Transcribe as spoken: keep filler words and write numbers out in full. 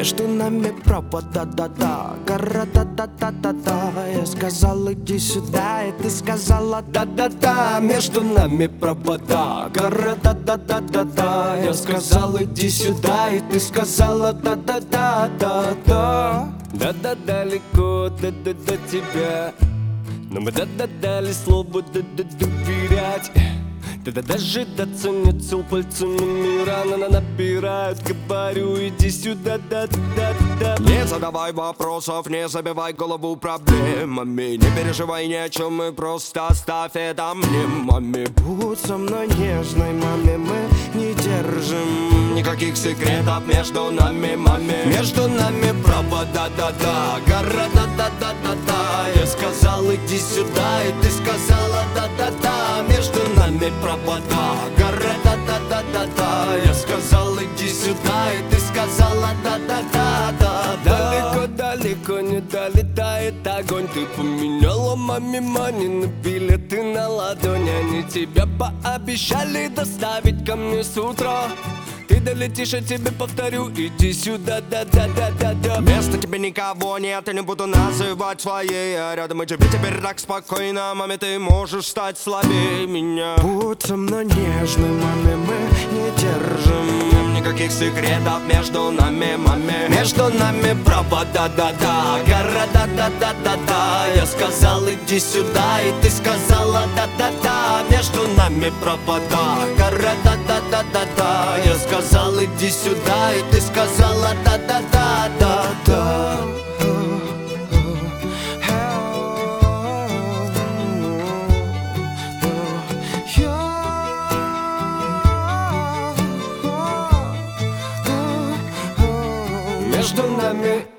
Между нами пропада, да-да, города, да-да-да-да. Я сказал, иди сюда, и ты сказала, да-да-да. Между нами пропада, города, да-да-да-да. Я сказал, иди сюда, и ты сказала, да-да-да-да-да. Да-да далеко, да-да до тебя, но мы да-да дали слово да-да доверять. Да-да дожидаться нет сил, пальцами рано набирают. Говорю, иди сюда, да-да-да. Не задавай вопросов, не забивай голову проблемами. Не переживай ни о чем, мы просто оставь это мне, маме. Будь со мной нежной, маме, мы не держим никаких секретов между нами, маме. Между нами провода, да-да, города, да-да-да-да. Я сказал, иди сюда, и ты сказала, да-да-да. Между нами провода, города, да-да-да-да. Я сказал, иди сюда, и ты сказала, да-да-да-да. Далеко-далеко не долетает огонь. Ты поменяла маме манины билеты на ладони. Они тебя пообещали доставить ко мне с утра. Ты долетишь, я тебе повторю, иди сюда, да-да-да-да-да. Вместо тебя никого нет, я не буду называть своей. А рядом и тебе теперь так спокойно, маме, ты можешь стать слабее меня. Будь со мной нежной, маме, мы не держим никаких секретов между нами, маме. Между нами провода, да-да, города, да-да-да-да. Я сказал, иди сюда, и ты сказала, да-да-да. Между нами провода, города, да-да-да-да. Я сказал, иди сюда, и ты сказала, да-да-да-да-да. Между нами